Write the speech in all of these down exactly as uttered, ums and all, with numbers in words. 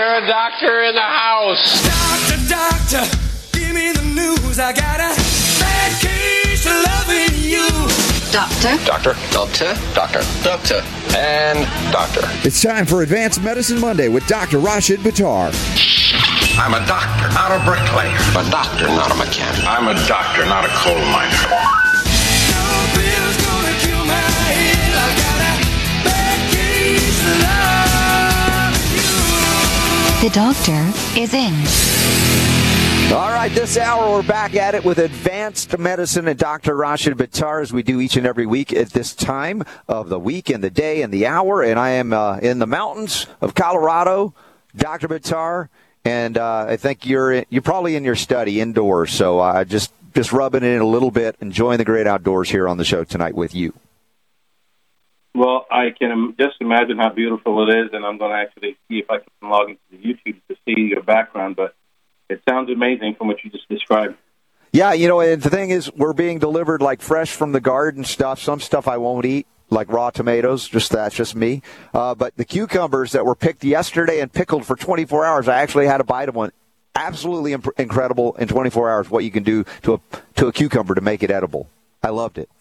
there a doctor in the house? Doctor, doctor, give me the news. I got a bad case of loving you. Doctor. Doctor. Doctor. Doctor. Doctor. And doctor. It's time for Advanced Medicine Monday with Doctor Rashid Buttar. I'm a doctor, not a bricklayer. A doctor, not a mechanic. I'm a doctor, not a coal miner. No pill's gonna kill my head. I got a bad case of love you. The doctor is in. All right, this hour we're back at it with Advanced Medicine and Doctor Rashid Buttar, as we do each and every week at this time of the week and the day and the hour. And I am uh, in the mountains of Colorado, Doctor Buttar, and uh, I think you're you're probably in your study indoors. So uh, just just rubbing it in a little bit, enjoying the great outdoors here on the show tonight with you. Well, I can just imagine how beautiful it is, and I'm going to actually see if I can log into the YouTube to see your background, but it sounds amazing from what you just described. Yeah, you know, and the thing is, we're being delivered like fresh from the garden stuff. Some stuff I won't eat, like raw tomatoes. Just that's just me. Uh, but the cucumbers that were picked yesterday and pickled for twenty-four hours, I actually had a bite of one. Absolutely imp- incredible in twenty-four hours what you can do to a to a cucumber to make it edible. I loved it.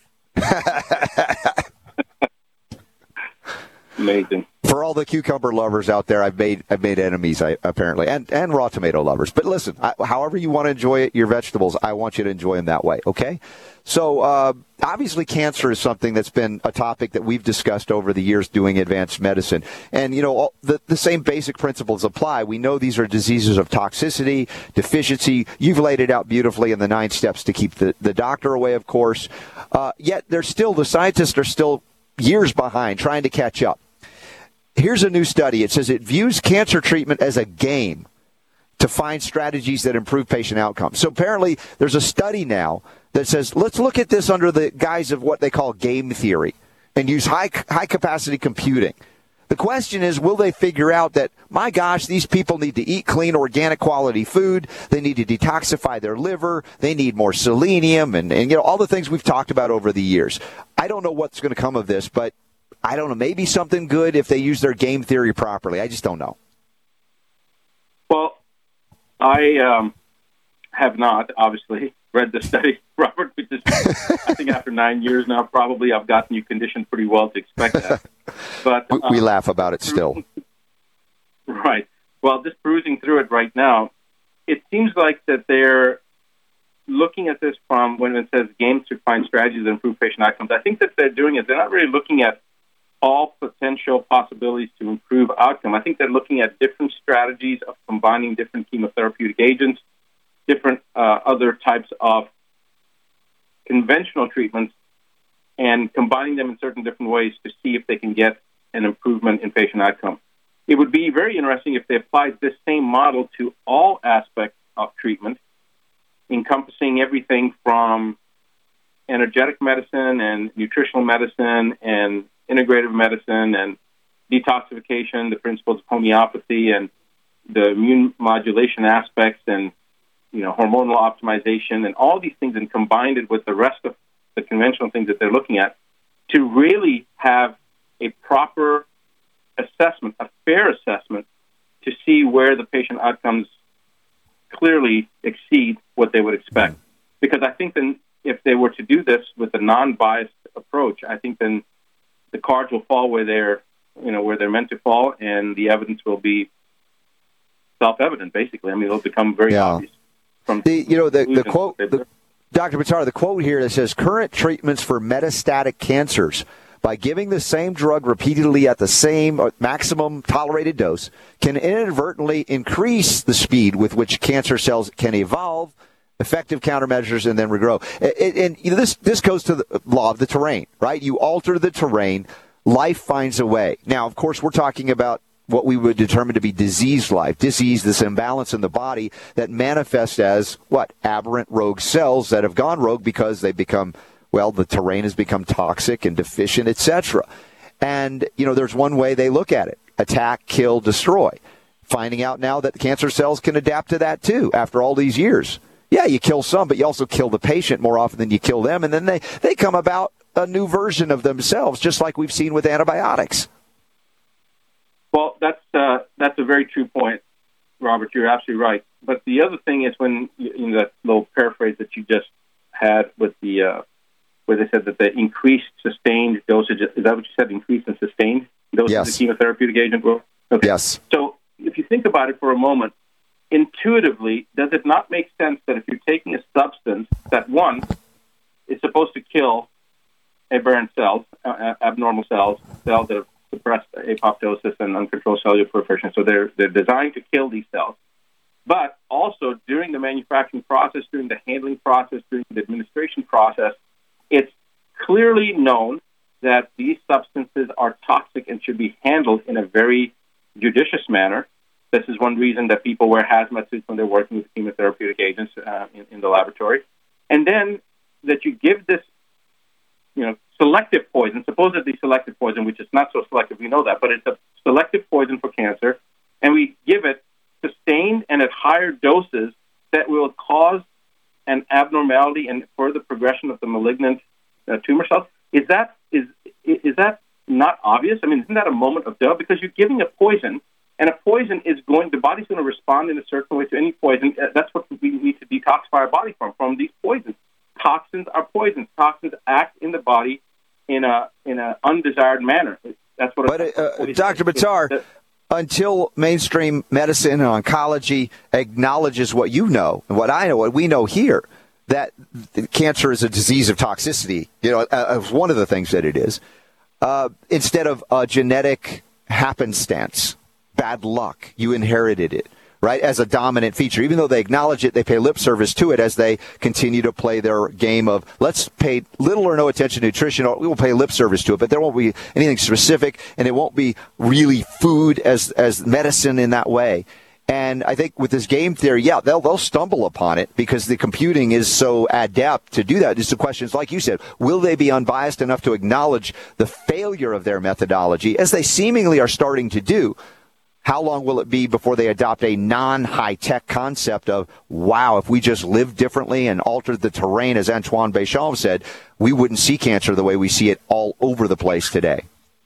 Amazing. For all the cucumber lovers out there, I've made I've made enemies, I, apparently, and, and raw tomato lovers. But listen, I, however you want to enjoy it, your vegetables, I want you to enjoy them that way, okay? So uh, obviously cancer is something that's been a topic that we've discussed over the years doing advanced medicine. And, you know, all, the, the same basic principles apply. We know these are diseases of toxicity, deficiency. You've laid it out beautifully in the nine steps to keep the, the doctor away, of course. Uh, yet there's still, the scientists are still years behind trying to catch up. Here's a new study. It says it views cancer treatment as a game to find strategies that improve patient outcomes. So apparently there's a study now that says, let's look at this under the guise of what they call game theory and use high high capacity computing. The question is, will they figure out that, my gosh, these people need to eat clean, organic quality food. They need to detoxify their liver. They need more selenium and, and you know, all the things we've talked about over the years. I don't know what's going to come of this, but I don't know, maybe something good if they use their game theory properly. I just don't know. Well, I um, have not, obviously, read the study, Robert, which is, I think after nine years now, probably I've gotten you conditioned pretty well to expect that. But we, we um, laugh about it still. Right. Well, just perusing through it right now, it seems like that they're looking at this from when it says games to find strategies that improve patient outcomes. I think that they're doing it. They're not really looking at all potential possibilities to improve outcome. I think they're looking at different strategies of combining different chemotherapeutic agents, different uh, other types of conventional treatments, and combining them in certain different ways to see if they can get an improvement in patient outcome. It would be very interesting if they applied this same model to all aspects of treatment, encompassing everything from energetic medicine and nutritional medicine and integrative medicine and detoxification, the principles of homeopathy and the immune modulation aspects and, you know, hormonal optimization and all these things, and combined it with the rest of the conventional things that they're looking at to really have a proper assessment, a fair assessment, to see where the patient outcomes clearly exceed what they would expect. Because I think then if they were to do this with a non-biased approach, I think then the cards will fall where they're, you know, where they're meant to fall, and the evidence will be self-evident, basically. I mean, it'll become very yeah. obvious. From the, you know, the, the quote, the, Doctor Buttar, the quote here that says, current treatments for metastatic cancers, by giving the same drug repeatedly at the same maximum tolerated dose, can inadvertently increase the speed with which cancer cells can evolve, effective countermeasures, and then regrow. And, and you know, this this goes to the law of the terrain, right? You alter the terrain, life finds a way. Now, of course, we're talking about what we would determine to be diseased life, disease, this imbalance in the body that manifests as, what, aberrant rogue cells that have gone rogue because they become, well, the terrain has become toxic and deficient, et cetera. And, you know, there's one way they look at it, attack, kill, destroy. Finding out now that the cancer cells can adapt to that, too, after all these years. Yeah, you kill some, but you also kill the patient more often than you kill them, and then they, they come about a new version of themselves, just like we've seen with antibiotics. Well, that's uh, that's a very true point. Robert, you're absolutely right. But the other thing is when, in that little paraphrase that you just had with the, uh, where they said that the increased sustained dosage, is that what you said, increased and sustained dosage Yes. of the chemotherapeutic agent? Will? Okay. Yes. So if you think about it for a moment, intuitively, does it not make sense that if you're taking a substance that, one, is supposed to kill aberrant cells, uh, abnormal cells, cells that have suppressed apoptosis and uncontrolled cellular proliferation, so they're, they're designed to kill these cells, but also during the manufacturing process, during the handling process, during the administration process, it's clearly known that these substances are toxic and should be handled in a very judicious manner. This is one reason that people wear hazmat suits when they're working with chemotherapeutic agents uh, in, in the laboratory. And then that you give this, you know, selective poison, supposedly selective poison, which is not so selective, we know that, but it's a selective poison for cancer, and we give it sustained and at higher doses that will cause an abnormality and further progression of the malignant uh, tumor cells. Is that is is that not obvious? I mean, isn't that a moment of doubt? Because you're giving a poison, and a poison is going, the body's going to respond in a certain way to any poison. That's what we need to detoxify our body from, from these poisons. Toxins are poisons. Toxins act in the body in a in an undesired manner. That's what. But uh, Doctor Buttar, until mainstream medicine and oncology acknowledges what you know and what I know, what we know here, that cancer is a disease of toxicity. You know, uh, one of the things that it is, uh, instead of a genetic happenstance, bad luck, you inherited it, right, as a dominant feature. Even though they acknowledge it, they pay lip service to it as they continue to play their game of let's pay little or no attention to nutrition. We will pay lip service to it, but there won't be anything specific, and it won't be really food as as medicine in that way. And I think with this game theory, yeah, they'll they'll stumble upon it because the computing is so adept to do that. Just the question is, like you said, will they be unbiased enough to acknowledge the failure of their methodology, as they seemingly are starting to do? How long will it be before they adopt a non-high-tech concept of, wow, if we just lived differently and altered the terrain, as Antoine Béchamp said, we wouldn't see cancer the way we see it all over the place today?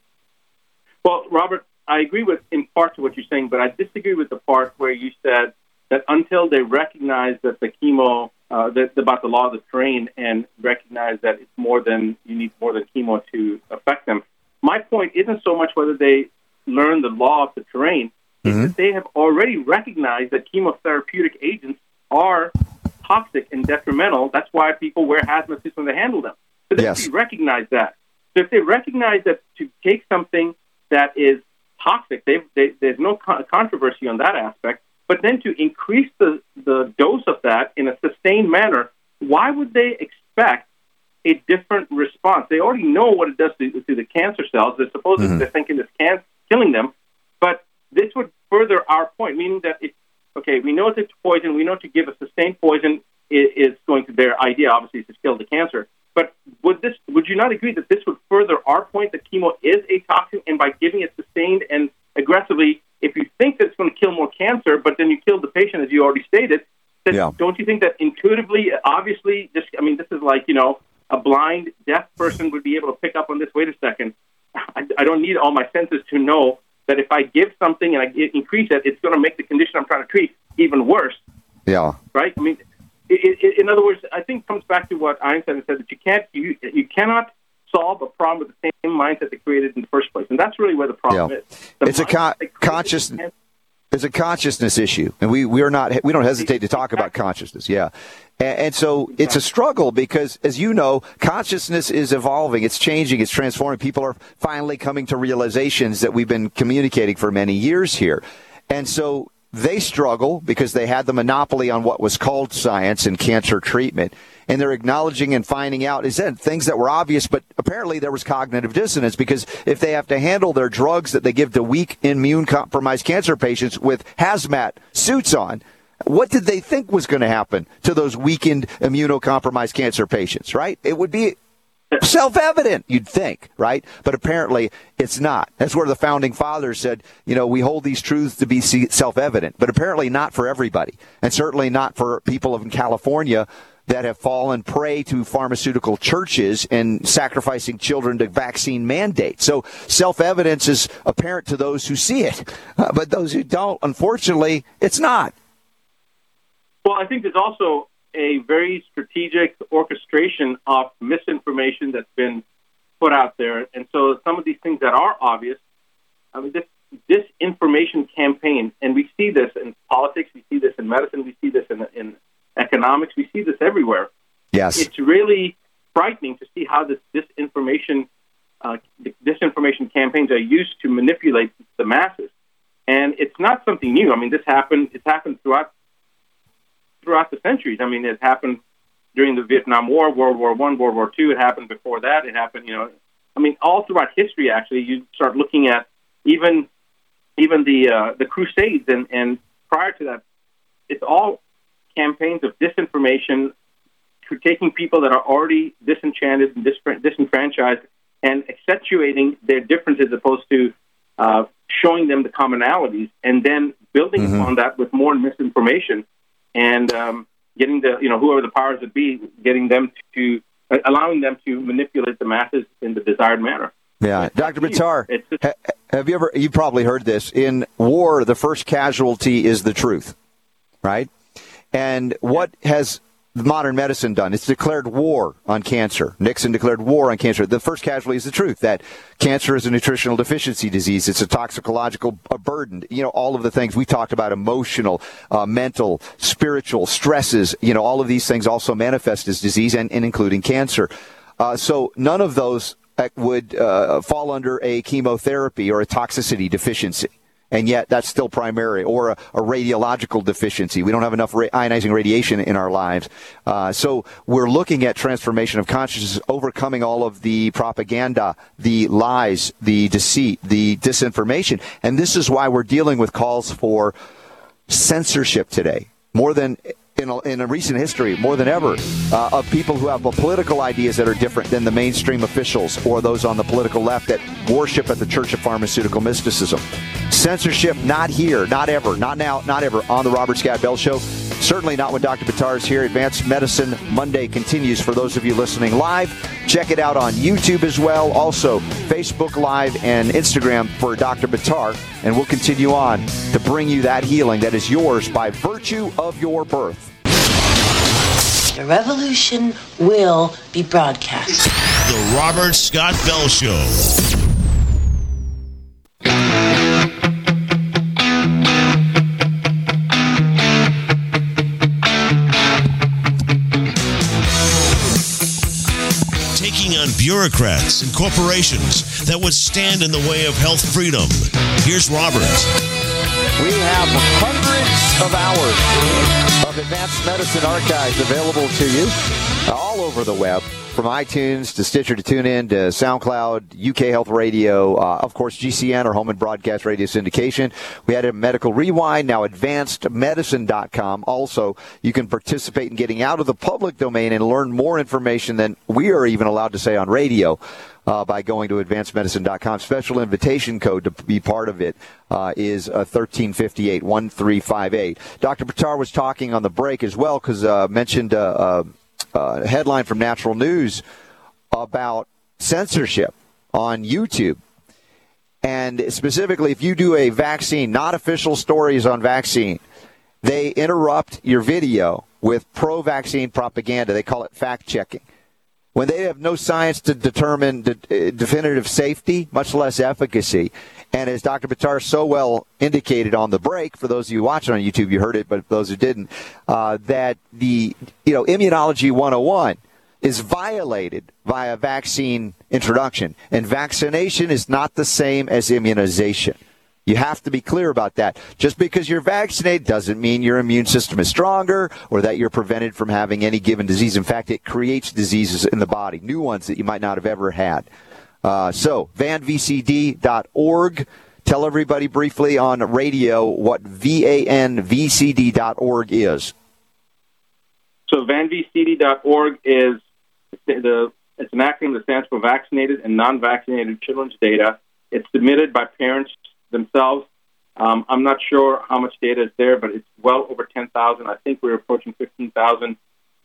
Well, Robert, I agree with in part to what you're saying, but I disagree with the part where you said that until they recognize that the chemo, uh, that, about the law of the terrain, and recognize that it's more than, you need more than chemo to affect them. My point isn't so much whether they learn the law of the terrain, mm-hmm. is that they have already recognized that chemotherapeutic agents are toxic and detrimental. That's why people wear hazmat suits when they handle them. So they yes. recognize that. So if they recognize that to take something that is toxic, they, they, there's no co- controversy on that aspect, but then to increase the, the dose of that in a sustained manner, why would they expect a different response? They already know what it does to, to the cancer cells. They're supposedly mm-hmm. they're thinking it's cancer killing them, but this would further our point, meaning that if, okay, we know it's poison, we know to give a sustained poison is, is going to, their idea obviously is to kill the cancer, but would this, would you not agree that this would further our point that chemo is a toxin, and by giving it sustained and aggressively, if you think that it's going to kill more cancer, but then you kill the patient, as you already stated, then yeah. don't you think that intuitively, obviously, just, I mean, this is like, you know, a blind, deaf person would be able to pick up on this, wait a second, I, I don't need all my senses to know that if I give something and I increase it, it's going to make the condition I'm trying to treat even worse. Yeah. Right? I mean, it, it, in other words, I think it comes back to what Einstein said, that you can't, you, you cannot solve a problem with the same mindset that created in the first place. And that's really where the problem yeah. is. The it's a con- conscious... It's a consciousness issue, and we we are not we don't hesitate to talk about consciousness. Yeah, and, and so it's a struggle because, as you know, consciousness is evolving, it's changing, it's transforming. People are finally coming to realizations that we've been communicating for many years here, and so they struggle because they had the monopoly on what was called science and cancer treatment. And they're acknowledging and finding out is that things that were obvious, but apparently there was cognitive dissonance because if they have to handle their drugs that they give to weak immune-compromised cancer patients with hazmat suits on, what did they think was going to happen to those weakened immunocompromised cancer patients, right? It would be self-evident, you'd think, right? But apparently it's not. That's where the founding fathers said, you know, we hold these truths to be self-evident, but apparently not for everybody, and certainly not for people in California that have fallen prey to pharmaceutical churches and sacrificing children to vaccine mandates. So self-evidence is apparent to those who see it, uh, but those who don't, unfortunately, it's not. Well, I think there's also a very strategic orchestration of misinformation that's been put out there. And so some of these things that are obvious, I mean, this disinformation campaign, and we see this in politics, we see this in medicine, we see this in, in economics, we see this everywhere. Yes. It's really frightening to see how this disinformation, uh, disinformation campaigns are used to manipulate the masses. And it's not something new. I mean, this happened, it's happened throughout throughout the centuries. I mean, it happened during the Vietnam War, World War One, World War Two. It happened before that. It happened, you know, I mean, all throughout history, actually. You start looking at even even the uh, the Crusades, and, and prior to that, it's all campaigns of disinformation, to taking people that are already disenchanted and dis- disenfranchised and accentuating their differences, as opposed to uh, showing them the commonalities, and then building mm-hmm. upon that with more misinformation. And um, getting the, you know, whoever the powers that be, getting them to, uh, allowing them to manipulate the masses in the desired manner. Yeah, Doctor Buttar, ha- have you ever, you probably heard this, in war, the first casualty is the truth, right? And what has modern medicine done? It's declared war on cancer. Nixon declared war on cancer. The first casualty is the truth, that cancer is a nutritional deficiency disease. It's a toxicological burden. You know, all of the things we talked about, emotional, uh, mental, spiritual stresses, you know, all of these things also manifest as disease, and, and including cancer. Uh, so none of those would uh, fall under a chemotherapy or a toxicity deficiency. And yet that's still primary, or a, a radiological deficiency. We don't have enough ra- ionizing radiation in our lives. Uh, so we're looking at transformation of consciousness, overcoming all of the propaganda, the lies, the deceit, the disinformation. And this is why we're dealing with calls for censorship today, more than in a, in a recent history, more than ever, uh, of people who have political ideas that are different than the mainstream officials or those on the political left that worship at the Church of Pharmaceutical Mysticism. Censorship, not here, not ever, not now, not ever on the Robert Scott Bell Show. Certainly not when Doctor Buttar is here. Advanced Medicine Monday continues for those of you listening live. Check it out on YouTube as well. Also, Facebook Live and Instagram for Doctor Buttar. And we'll continue on to bring you that healing that is yours by virtue of your birth. The revolution will be broadcast. The Robert Scott Bell Show. Taking on bureaucrats and corporations that would stand in the way of health freedom. Here's Robert. We have hundreds of hours of Advanced Medicine archives available to you all over the web, from iTunes to Stitcher to TuneIn to SoundCloud, U K Health Radio, uh, of course, G C N, or Home and Broadcast Radio Syndication. We had a Medical Rewind, now advanced medicine dot com. Also, you can participate in getting out of the public domain and learn more information than we are even allowed to say on radio. Uh, by going to advanced medicine dot com. Special invitation code to be part of it uh, is uh, thirteen fifty-eight, one three five eight. Doctor Buttar was talking on the break as well, because uh, mentioned uh, uh, a headline from Natural News about censorship on YouTube. And specifically, if you do a vaccine, not official stories on vaccine, they interrupt your video with pro-vaccine propaganda. They call it fact-checking. When they have no science to determine de- definitive safety, much less efficacy. And as Doctor Buttar so well indicated on the break, for those of you watching on YouTube, you heard it, but those who didn't, uh, that the, you know, Immunology one oh one is violated via vaccine introduction. And vaccination is not the same as immunization. You have to be clear about that. Just because you're vaccinated doesn't mean your immune system is stronger or that you're prevented from having any given disease. In fact, it creates diseases in the body, new ones that you might not have ever had. Uh, so, van v c d dot org. Tell everybody briefly on radio what V A N V C D dot org is. So, van v c d dot org is the it's an acronym that stands for Vaccinated and Non-Vaccinated Children's Data. It's submitted by parents themselves. Um, I'm not sure how much data is there, but it's well over ten thousand. I think we're approaching fifteen thousand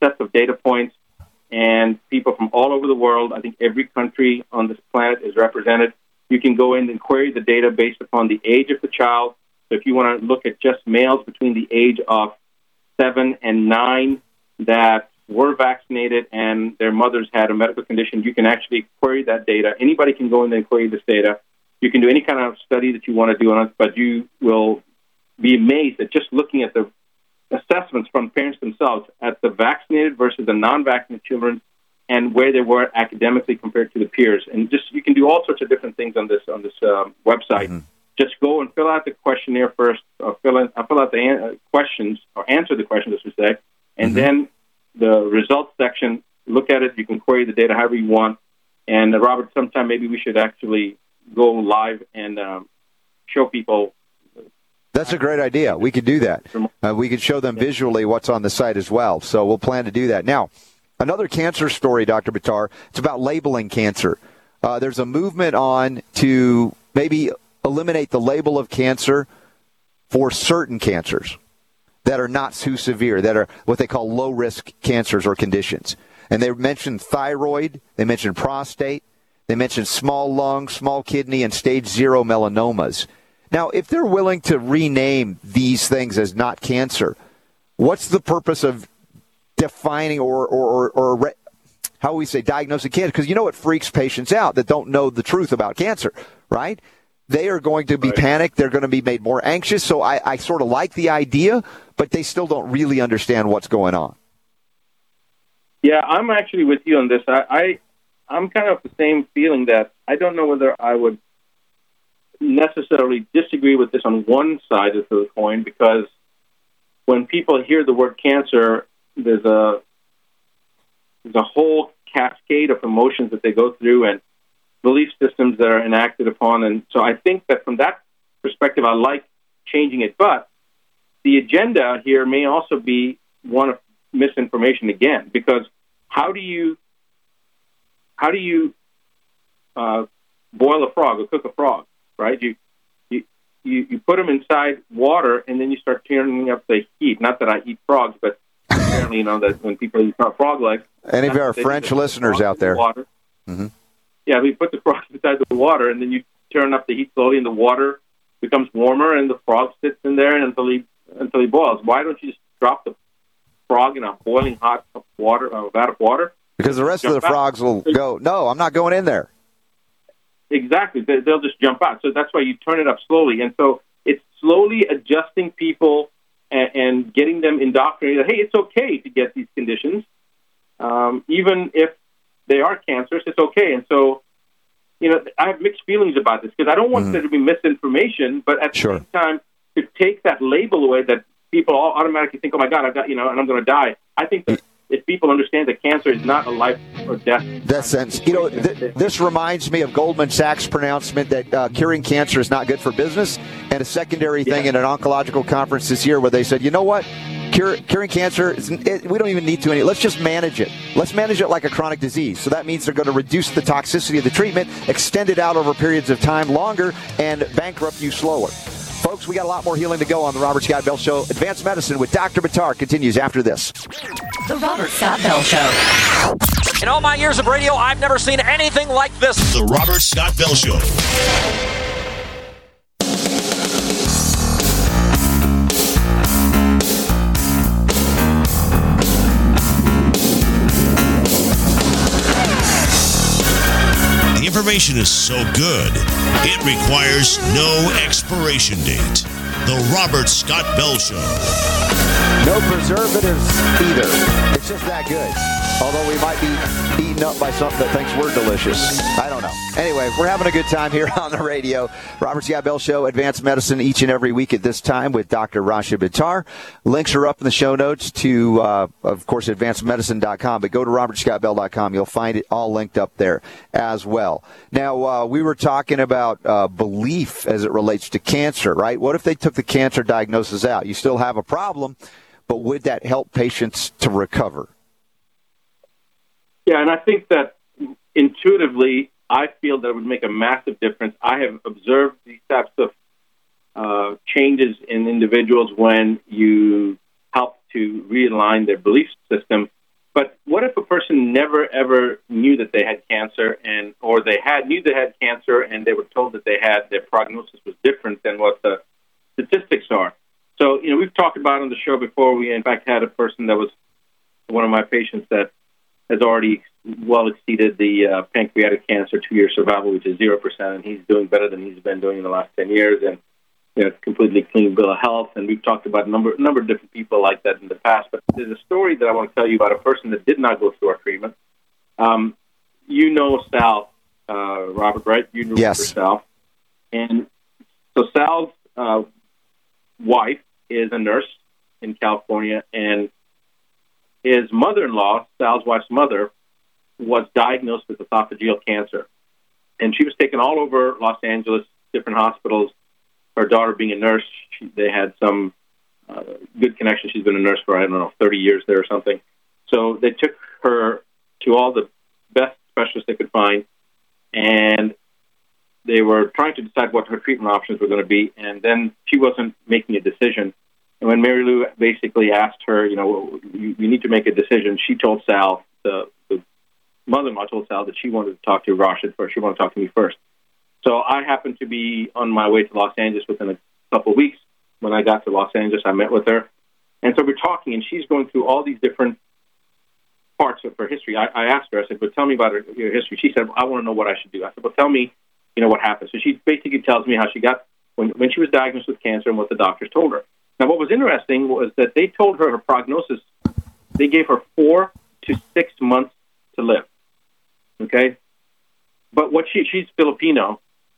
sets of data points, and people from all over the world, I think every country on this planet is represented. You can go in and query the data based upon the age of the child. So if you want to look at just males between the age of seven and nine that were vaccinated and their mothers had a medical condition, you can actually query that data. Anybody can go in and query this data. You can do any kind of study that you want to do on it, but you will be amazed at just looking at the assessments from parents themselves at the vaccinated versus the non-vaccinated children and where they were academically compared to the peers. And just you can do all sorts of different things on this on this um, website. Mm-hmm. Just go and fill out the questionnaire first, or fill, in, uh, fill out the an- uh, questions, or answer the questions, I should say, and mm-hmm. then the results section, look at it. You can query the data however you want. And, uh, Robert, sometime maybe we should actually go live and um, show people. That's a great idea. We could do that. Uh, we could show them visually what's on the site as well. So we'll plan to do that. Now, another cancer story, Doctor Buttar, it's about labeling cancer. Uh, there's a movement on to maybe eliminate the label of cancer for certain cancers that are not too severe, that are what they call low-risk cancers or conditions. And they mentioned thyroid, they mentioned prostate, they mentioned small lung, small kidney, and stage zero melanomas. Now, if they're willing to rename these things as not cancer, what's the purpose of defining or, or, or, or re- how we say diagnosing cancer? Because you know it freaks patients out that don't know the truth about cancer, right? They are going to be right. panicked. They're going to be made more anxious. So I, I sort of like the idea, but they still don't really understand what's going on. Yeah, I'm actually with you on this. I, I, I'm kind of the same feeling that I don't know whether I would necessarily disagree with this on one side of the coin, because when people hear the word cancer, there's a there's a whole cascade of emotions that they go through and belief systems that are enacted upon. And so I think that from that perspective, I like changing it. But the agenda here may also be one of misinformation again, because how do you how do you uh, boil a frog or cook a frog? Right, you, you you you put them inside water, and then you start turning up the heat. Not that I eat frogs, but apparently, you know that when people eat frog legs. Any of our French listeners out there? Water. Mm-hmm. Yeah, we put the frog inside the water, and then you turn up the heat slowly, and the water becomes warmer, and the frog sits in there until he until he boils. Why don't you just drop the frog in a boiling hot cup of water, a vat of water? Because the rest of the frogs will go, no, I'm not going in there. Exactly. They'll just jump out. So that's why you turn it up slowly. And so it's slowly adjusting people and, and getting them indoctrinated. Hey, it's okay to get these conditions. Um, even if they are cancerous, it's okay. And so, you know, I have mixed feelings about this because I don't want mm. there to be misinformation, but at sure. the same time, to take that label away that people all automatically think, oh, my God, I've got, you know, and I'm going to die. I think that if people understand that cancer is not a life or death. That sense. You know, th- this reminds me of Goldman Sachs' pronouncement that uh, curing cancer is not good for business, and a secondary thing yeah. in an oncological conference this year where they said, you know what, Cure, curing cancer, is, it, we don't even need to any. Let's just manage it. Let's manage it like a chronic disease. So that means they're going to reduce the toxicity of the treatment, extend it out over periods of time longer, and bankrupt you slower. Folks, we got a lot more healing to go on the Robert Scott Bell Show. Advanced Medicine with Doctor Buttar continues after this. The Robert Scott Bell Show. In all my years of radio, I've never seen anything like this. The Robert Scott Bell Show. The information is so good, it requires no expiration date. The Robert Scott Bell Show. No preservatives either. It's just that good. Although we might be eaten up by something that thinks we're delicious. I don't know. Anyway, we're having a good time here on the radio. Robert Scott Bell Show, Advanced Medicine, each and every week at this time with Doctor Rashid Buttar. Links are up in the show notes to, uh, of course, advanced medicine dot com. But go to robert scott bell dot com. You'll find it all linked up there as well. Now, uh, we were talking about uh, belief as it relates to cancer, right? What if they took the cancer diagnosis out? You still have a problem, but would that help patients to recover? Yeah, and I think that intuitively, I feel that it would make a massive difference. I have observed these types of uh, changes in individuals when you help to realign their belief system. But what if a person never ever knew that they had cancer, and or they had knew they had cancer, and they were told that they had their prognosis was different than what the statistics are? So, you know, we've talked about on the show before. We in fact had a person that was one of my patients that has already well exceeded the uh, pancreatic cancer two-year survival, which is zero percent, and he's doing better than he's been doing in the last ten years, and you know, completely clean bill of health. And we've talked about a number, number of different people like that in the past. But there's a story that I want to tell you about a person that did not go through our treatment. Um, you know Sal, uh, Robert, right? You know yes. Sal. And so Sal's uh, wife is a nurse in California, and his mother-in-law, Sal's wife's mother, was diagnosed with esophageal cancer. And she was taken all over Los Angeles, different hospitals. Her daughter being a nurse, she, they had some uh, good connection. She's been a nurse for, I don't know, thirty years there or something. So they took her to all the best specialists they could find, and they were trying to decide what her treatment options were going to be, and then she wasn't making a decision. And when Mary Lou basically asked her, you know, you, you need to make a decision, she told Sal, the, the mother-in-law told Sal that she wanted to talk to Rashid first. She wanted to talk to me first. So I happened to be on my way to Los Angeles within a couple of weeks. When I got to Los Angeles, I met with her. And so we're talking, and she's going through all these different parts of her history. I, I asked her, I said, but tell me about her, your history. She said, well, I want to know what I should do. I said, well, tell me, you know, what happened. So she basically tells me how she got, when, when she was diagnosed with cancer and what the doctors told her. Now, what was interesting was that they told her her prognosis, they gave her four to six months to live, okay? But what she, she's Filipino,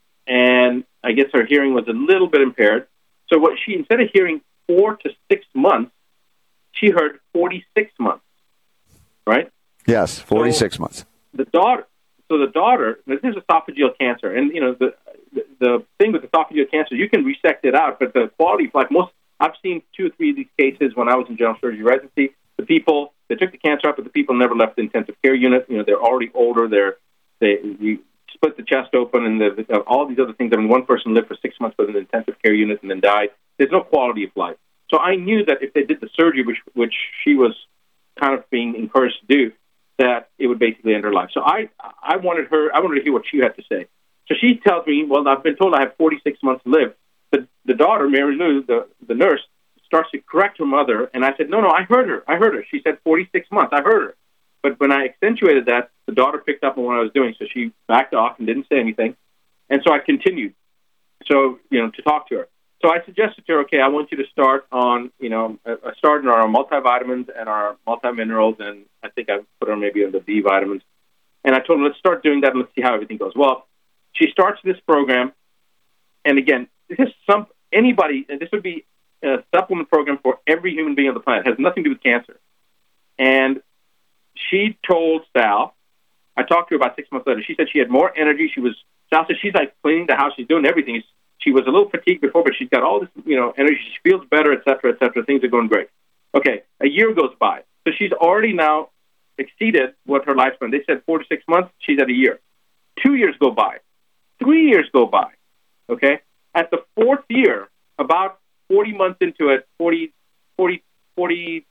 and I guess her hearing was a little bit impaired. So what she, instead of hearing four to six months, she heard forty-six months, right? Yes, forty-six so months. The daughter, so the daughter, this is esophageal cancer, and, you know, the, the the thing with esophageal cancer, you can resect it out, but the quality, like most, I've seen two or three of these cases when I was in general surgery residency. The people, they took the cancer out, but the people never left the intensive care unit. You know, they're already older. They're, they, you split the chest open, and the, the, all these other things. I mean, one person lived for six months with an intensive care unit and then died. There's no quality of life. So I knew that if they did the surgery, which which she was kind of being encouraged to do, that it would basically end her life. So I I wanted her, I wanted to hear what she had to say. So she tells me, well, I've been told I have forty-six months to live. The, the daughter, Mary Lou, the, the nurse, starts to correct her mother, and I said, no, no, I heard her. I heard her. She said forty-six months. I heard her. But when I accentuated that, the daughter picked up on what I was doing, so she backed off and didn't say anything. And so I continued, so, you know, to talk to her. So I suggested to her, okay, I want you to start on, you know, I started on our multivitamins and our multiminerals, and I think I put her maybe on the B vitamins. And I told her, let's start doing that and let's see how everything goes. Well, she starts this program, and again, this is some, anybody, and this would be a supplement program for every human being on the planet. It has nothing to do with cancer. And she told Sal, I talked to her about six months later, she said she had more energy. She was, Sal said she's like cleaning the house, she's doing everything. She was a little fatigued before, but she's got all this, you know, energy. She feels better, et cetera, et cetera. Things are going great. Okay, a year goes by. So she's already now exceeded what her lifespan. They said four to six months. She's at a year. Two years go by. Three years go by. Okay? At the fourth year, about forty months into it, forty, forty, forty,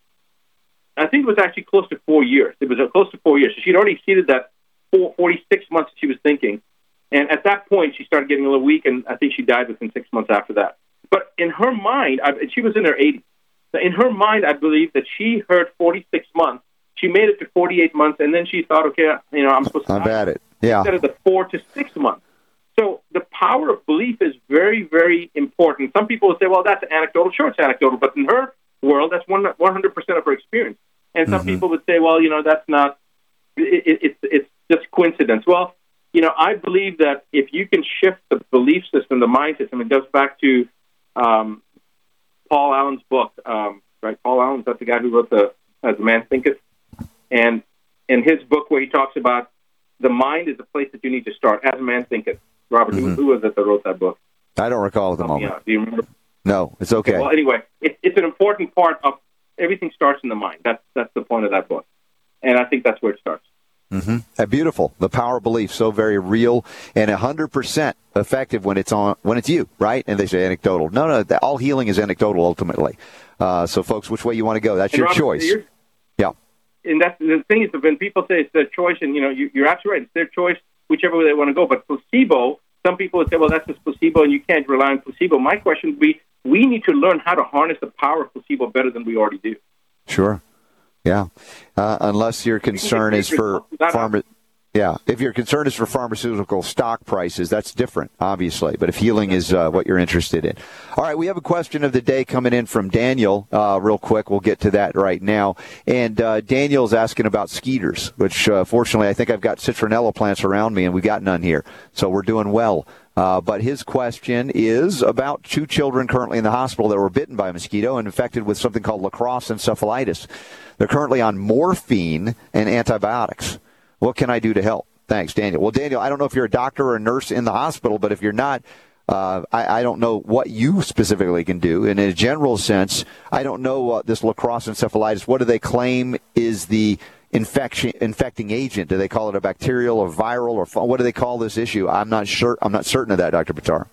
I think it was actually close to four years. It was close to four years. So she'd already exceeded that four, forty-six months that she was thinking. And at that point, she started getting a little weak, and I think she died within six months after that. But in her mind, I, she was in her eighties. So in her mind, I believe that she heard forty-six months. She made it to forty-eight months, and then she thought, okay, you know, I'm supposed to I'm at it. Yeah. Instead of the four to six months. So the power of belief is very, very important. Some people will say, well, that's anecdotal. Sure, it's anecdotal. But in her world, that's one hundred percent of her experience. And some mm-hmm. people would say, well, you know, that's not, it, it, it's, it's just coincidence. Well, you know, I believe that if you can shift the belief system, the mind system, it goes back to um, Paul Allen's book, um, right? Paul Allen, that's the guy who wrote the As a Man Thinketh. And in his book where he talks about the mind is the place that you need to start, As a Man Thinketh. Robert, mm-hmm. who, who was it that wrote that book? I don't recall at the moment. Yeah. Do you remember? No, it's okay. Well, anyway, it, it's an important part of everything starts in the mind. That's, that's the point of that book. And I think that's where it starts. Mm-hmm. Uh, beautiful. The power of belief, so very real and one hundred percent effective when it's on when it's you, right? And they say anecdotal. No, no, the, all healing is anecdotal ultimately. Uh, so, folks, which way you want to go? That's and your Robert, choice. You're, yeah. and that's the thing is that when people say it's their choice, and you know, you, you're absolutely right, it's their choice, whichever way they want to go. But placebo, some people would say, well, that's just placebo, and you can't rely on placebo. My question would be, we need to learn how to harness the power of placebo better than we already do. Sure. Yeah. Uh, unless your concern is for pharma. Yeah, if your concern is for pharmaceutical stock prices, that's different, obviously. But if healing is uh, what you're interested in. All right, we have a question of the day coming in from Daniel uh, real quick. We'll get to that right now. And uh, Daniel's asking about skeeters, which, uh, fortunately, I think I've got citronella plants around me, and we've got none here. So we're doing well. Uh, but his question is about two children currently in the hospital that were bitten by a mosquito and infected with something called La Crosse encephalitis. They're currently on morphine and antibiotics. What can I do to help? Thanks, Daniel. Well, Daniel, I don't know if you're a doctor or a nurse in the hospital, but if you're not, uh, I, I don't know what you specifically can do. And in a general sense, I don't know uh, this La Crosse encephalitis. What do they claim is the infection infecting agent? Do they call it a bacterial or viral, or what do they call this issue? I'm not sure. I'm not certain of that, Doctor Buttar.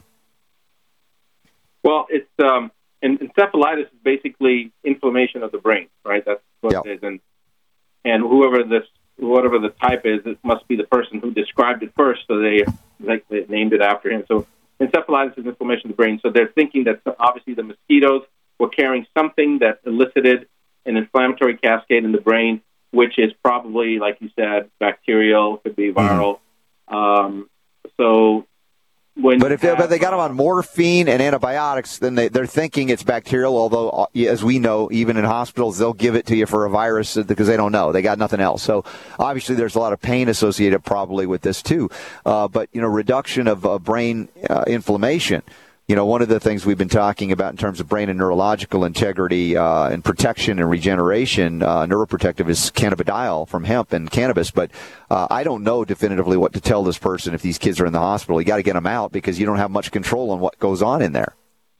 Well, it's um, encephalitis is basically inflammation of the brain, right? That's what yep. it is, and and whoever this. Whatever the type is, it must be the person who described it first, so they like they named it after him. So encephalitis is inflammation of the brain. So they're thinking that obviously the mosquitoes were carrying something that elicited an inflammatory cascade in the brain, which is probably, like you said, bacterial, could be viral. Mm-hmm. Um, so when but if they, have, but they got them on morphine and antibiotics, then they, they're thinking it's bacterial, although, as we know, even in hospitals, they'll give it to you for a virus because they don't know. They got nothing else. So obviously there's a lot of pain associated probably with this too. Uh, but, you know, reduction of uh, brain uh, inflammation. You know, one of the things we've been talking about in terms of brain and neurological integrity uh, and protection and regeneration, uh, neuroprotective, is cannabidiol from hemp and cannabis. But uh, I don't know definitively what to tell this person if these kids are in the hospital. You got to get them out because you don't have much control on what goes on in there.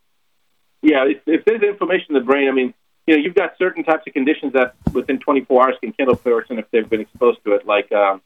Yeah, if, if there's inflammation in the brain, I mean, you know, you've got certain types of conditions that within twenty-four hours can kill a person if they've been exposed to it, like, um,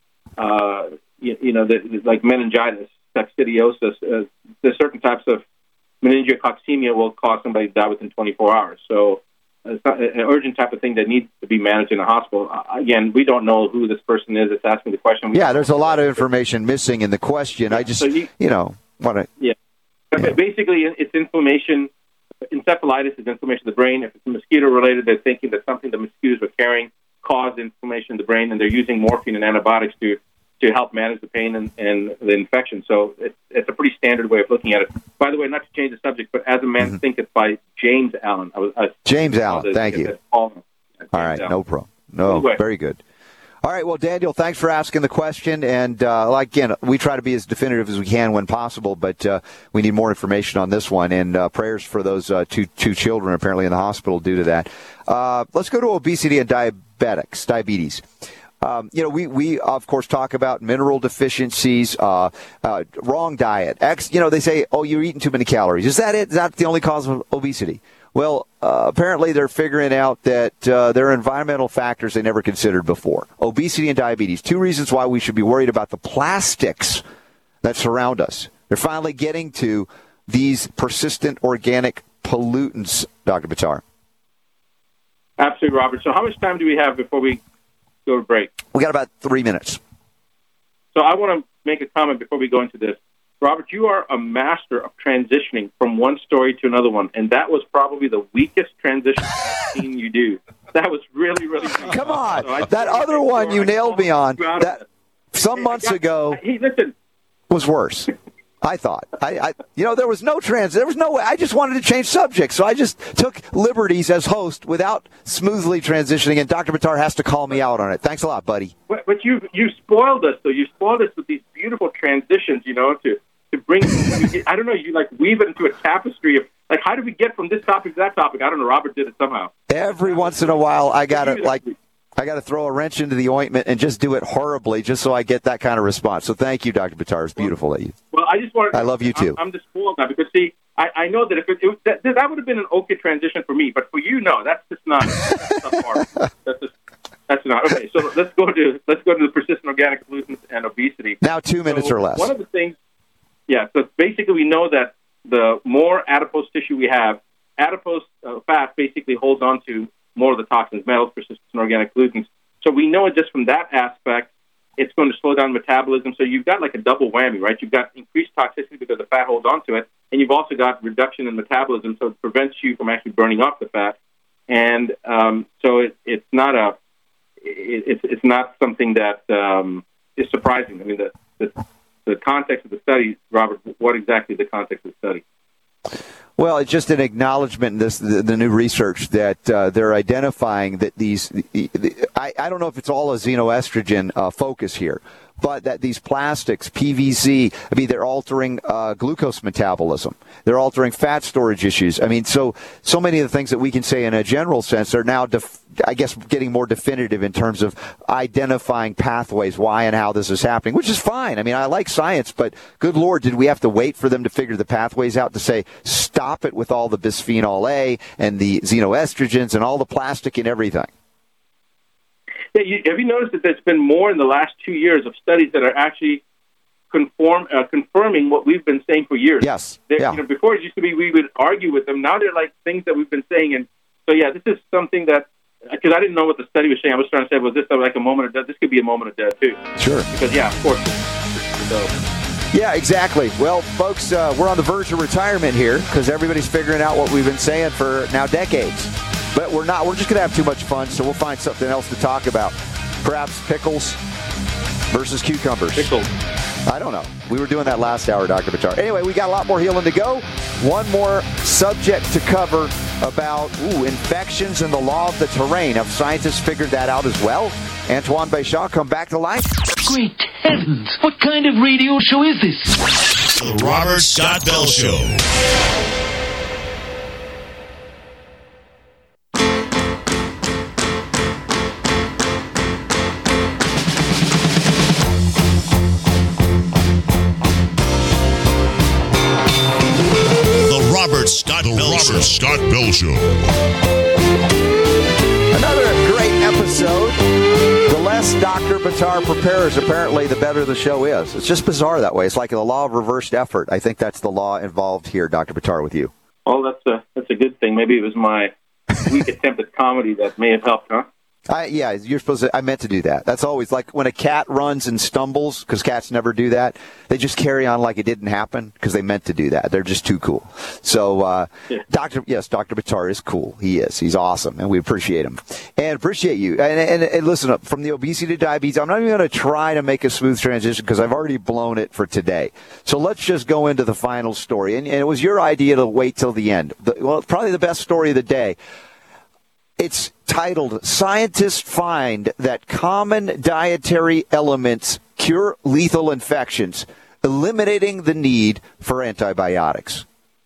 uh, you, you know, the, like meningitis. Coccidiosis, uh, there's certain types of meningococcemia will cause somebody to die within twenty-four hours. So it's not an urgent type of thing that needs to be managed in a hospital. Uh, again, we don't know who this person is that's asking the question. We yeah, there's a lot of information missing in the question. Yeah, I just, so you, you know, want to... Yeah. yeah. Basically, it's inflammation. Encephalitis is inflammation of the brain. If it's mosquito-related, they're thinking that something the mosquitoes were carrying caused inflammation in the brain, and they're using morphine and antibiotics to to help manage the pain and, and the infection. So it's, it's a pretty standard way of looking at it. By the way, not to change the subject, but As a Man mm-hmm. Thinketh by James Allen. I was, I, James Allen, thank you. All right, Allen. no problem. No, anyway. Very good. All right, well, Daniel, thanks for asking the question. And, uh, again, we try to be as definitive as we can when possible, but uh, we need more information on this one. And uh, prayers for those uh, two two children apparently in the hospital due to that. Uh, let's go to obesity and diabetics, diabetes. Um, you know, we, we, of course, talk about mineral deficiencies, uh, uh, wrong diet. X, you know, they say, oh, you're eating too many calories. Is that it? Is that the only cause of obesity? Well, uh, apparently they're figuring out that uh, there are environmental factors they never considered before. Obesity and diabetes, two reasons why we should be worried about the plastics that surround us. They're finally getting to these persistent organic pollutants, Doctor Buttar. Absolutely, Robert. So how much time do we have before we go to break? We got about three minutes. So I want to make a comment before we go into this. Robert, you are a master of transitioning from one story to another one, and that was probably the weakest transition I've seen you do. That was really, really weak. Come on. So that other one you nailed me on that some months got, ago hey, listen. was worse. I thought. I, I, you know, there was no trans. There was no way. I just wanted to change subjects, so I just took liberties as host without smoothly transitioning. And Doctor Buttar has to call me out on it. Thanks a lot, buddy. But, but you you spoiled us, though. You spoiled us with these beautiful transitions. You know, to to bring. you, I don't know. You like weave it into a tapestry of like how do we get from this topic to that topic? I don't know. Robert did it somehow. Every once in a while, I got to like. I got to throw a wrench into the ointment and just do it horribly just so I get that kind of response. So thank you, Doctor Buttar. It's beautiful that you. Well, I just wanted. I love you too. I'm, I'm just spoiled now because see, I, I know that if it, it that, that would have been an okay transition for me, but for you, no, that's just not. That's not hard. That's just that's not okay. So let's go to let's go to the persistent organic pollutants and obesity. Now two minutes so or less. One of the things, yeah. So basically, we know that the more adipose tissue we have, adipose uh, fat basically holds on to more of the toxins, metals, persistence, and organic pollutants. So we know just from that aspect, it's going to slow down metabolism. So you've got like a double whammy, right? You've got increased toxicity because the fat holds onto it, and you've also got reduction in metabolism, so it prevents you from actually burning off the fat. And um, so it, it's not a, it, it's it's not something that um, is surprising. I mean, the, the the context of the study, Robert. What exactly is the context of the study? Well, it's just an acknowledgement in this the, the new research that uh, they're identifying that these. The, the, I, I don't know if it's all a xenoestrogen uh, focus here, but that these plastics, P V C, I mean, they're altering uh, glucose metabolism. They're altering fat storage issues. I mean, so so many of the things that we can say in a general sense are now, def- I guess, getting more definitive in terms of identifying pathways, why and how this is happening, which is fine. I mean, I like science, but good Lord, did we have to wait for them to figure the pathways out to say, stop it with all the bisphenol A and the xenoestrogens and all the plastic and everything? Yeah, you, have you noticed that there's been more in the last two years of studies that are actually conform uh, confirming what we've been saying for years? Yes. Yeah. You know, before it used to be we would argue with them. Now they're like things that we've been saying. And so, yeah, this is something that, because I didn't know what the study was saying. I was trying to say, was this like a moment of death? This could be a moment of death, too. Sure. Because, yeah, of course. So. Yeah, exactly. Well, folks, uh, we're on the verge of retirement here because everybody's figuring out what we've been saying for now decades. But we're not. We're just going to have too much fun, so we'll find something else to talk about. Perhaps pickles versus cucumbers. Pickles. I don't know. We were doing that last hour, Doctor Buttar. Anyway, we got a lot more healing to go. One more subject to cover about ooh, infections and the law of the terrain. Have scientists figured that out as well? Antoine Béchamp, come back to life. Great heavens! What kind of radio show is this? The Robert Scott Bell Show. Robert Scott the Bell Robert Show. Scott Bell Show. Another great episode. The less Doctor Buttar prepares, apparently, the better the show is. It's just bizarre that way. It's like the law of reversed effort. I think that's the law involved here, Doctor Buttar, with you. Well, that's a that's a good thing. Maybe it was my weak attempt at comedy that may have helped, huh? I, yeah, you're supposed to. I meant to do that. That's always like when a cat runs and stumbles, because cats never do that. They just carry on like it didn't happen because they meant to do that. They're just too cool. So, uh, yeah. Doctor, yes, Doctor Buttar is cool. He is. He's awesome, and we appreciate him and appreciate you. And, and, and listen up, from the obesity to diabetes, I'm not even going to try to make a smooth transition because I've already blown it for today. So let's just go into the final story. And, and it was your idea to wait till the end. The, well, probably the best story of the day. It's titled, Scientists Find That Common Dietary Elements Cure Lethal Infections, Eliminating the Need for Antibiotics.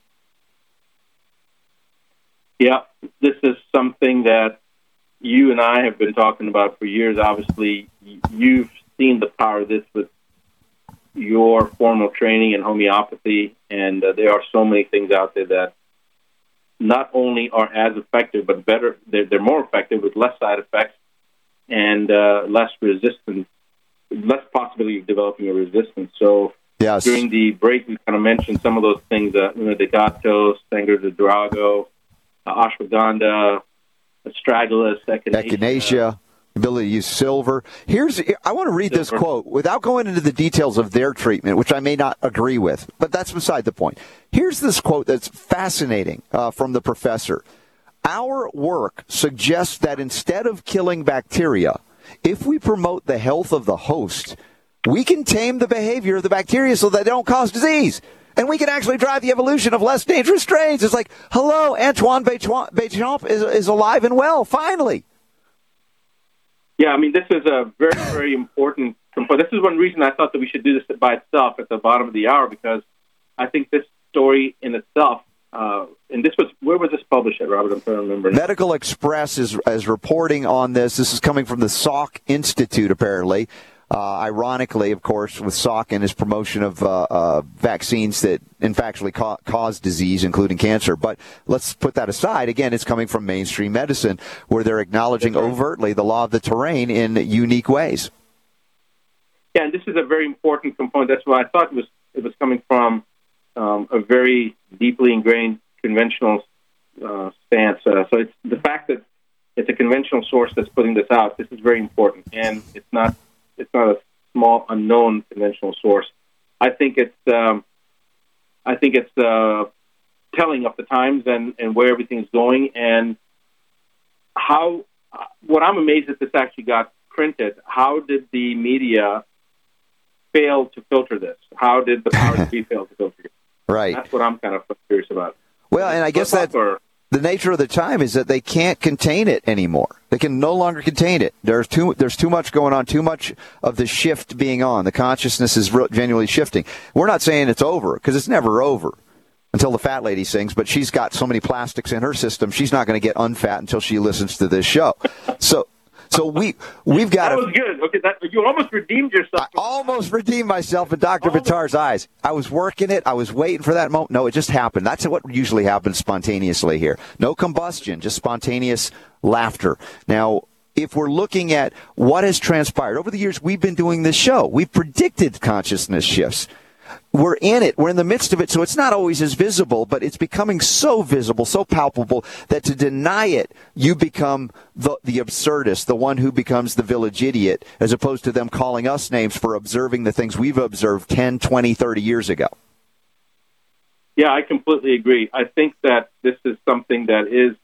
Yeah, this is something that you and I have been talking about for years. Obviously, you've seen the power of this with your formal training in homeopathy, and uh, there are so many things out there that not only are as effective, but better. They're, they're more effective with less side effects and uh, less resistance, less possibility of developing a resistance. So yes. During the break, we kind of mentioned some of those things, uh, you know, the Gatos, Sangre de Drago, uh, Ashwagandha, Astragalus, Echinacea. Echinacea. Ability to use silver. Here's, I want to read silver. This quote without going into the details of their treatment, which I may not agree with, but that's beside the point. Here's this quote that's fascinating uh, from the professor. Our work suggests that instead of killing bacteria, if we promote the health of the host, we can tame the behavior of the bacteria so that they don't cause disease. And we can actually drive the evolution of less dangerous strains. It's like, hello, Antoine Béchamp is, is alive and well, finally. Yeah, I mean, this is a very, very important component. This is one reason I thought that we should do this by itself at the bottom of the hour, because I think this story in itself, uh, and this was, where was this published at, Robert? I'm trying to remember. Medical Express is, is reporting on this. This is coming from the Salk Institute, apparently. Uh, ironically, of course, with Salk and his promotion of uh, uh, vaccines that in fact actually ca- cause disease, including cancer. But let's put that aside. Again, it's coming from mainstream medicine, where they're acknowledging overtly the law of the terrain in unique ways. Yeah, and this is a very important component. That's why I thought it was it was coming from um, a very deeply ingrained conventional uh, stance. Uh, so it's the fact that it's it's a conventional source that's putting this out. This is very important, and it's not it's not a small unknown conventional source. I think it's um, I think it's uh, telling of the times and, and where everything's going, and how. What I'm amazed that this actually got printed. How did the media fail to filter this? How did the powers be fail to filter it? Right. That's what I'm kind of curious about. Well, and I guess that or, the nature of the time is that they can't contain it anymore. They can no longer contain it. There's too there's too much going on, too much of the shift being on. The consciousness is re- genuinely shifting. We're not saying it's over, because it's never over until the fat lady sings, but she's got so many plastics in her system, she's not going to get unfat until she listens to this show. So so we, we've got That to, was good. Okay, that, you almost redeemed yourself. I almost redeemed myself in Doctor Vitar's eyes. I was working it. I was waiting for that moment. No, it just happened. That's what usually happens spontaneously here. No combustion, just spontaneous laughter. Now, if we're looking at what has transpired over the years we've been doing this show, we've predicted consciousness shifts. We're in it. We're in the midst of it, so it's not always as visible, but it's becoming so visible, so palpable, that to deny it, you become the, the absurdist, the one who becomes the village idiot, as opposed to them calling us names for observing the things we've observed ten, twenty, thirty years ago. Yeah, I completely agree. I think that this is something that is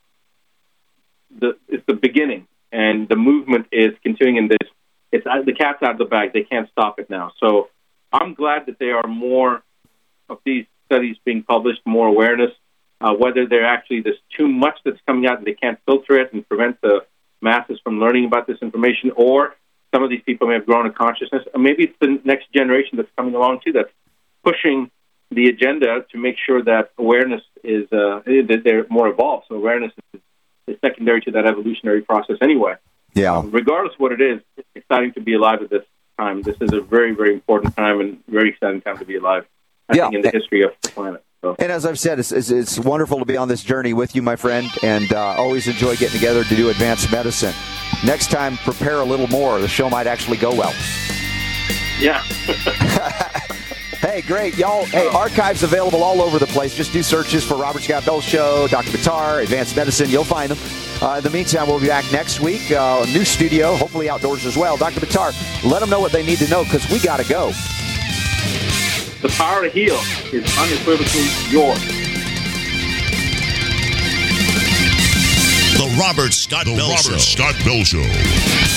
the it's the beginning, and the movement is continuing in this. It's the cat's out of the bag. They can't stop it now. So I'm glad that there are more of these studies being published, more awareness, uh, whether there actually there's too much that's coming out and they can't filter it and prevent the masses from learning about this information, or some of these people may have grown a consciousness, or maybe it's the next generation that's coming along too that's pushing the agenda to make sure that awareness is uh, that they're more evolved. So awareness is, is secondary to that evolutionary process anyway. Yeah. Um, regardless of what it is, it's exciting to be alive at this time. This is a very, very important time and very exciting time to be alive, I yeah. think, in the history of the planet. So. And as I've said, it's, it's, it's wonderful to be on this journey with you, my friend, and uh, always enjoy getting together to do advanced medicine. Next time, prepare a little more. The show might actually go well. Yeah. Hey, great. Y'all, hey, archives available all over the place. Just do searches for Robert Scott Bell Show, Doctor Vitar, Advanced Medicine. You'll find them. Uh, in the meantime, we'll be back next week. Uh, new studio, hopefully outdoors as well. Doctor Vitar, let them know what they need to know, because we got to go. The power to heal is unequivocally yours. The Robert Scott Bell Show. The Robert Scott Bell Show.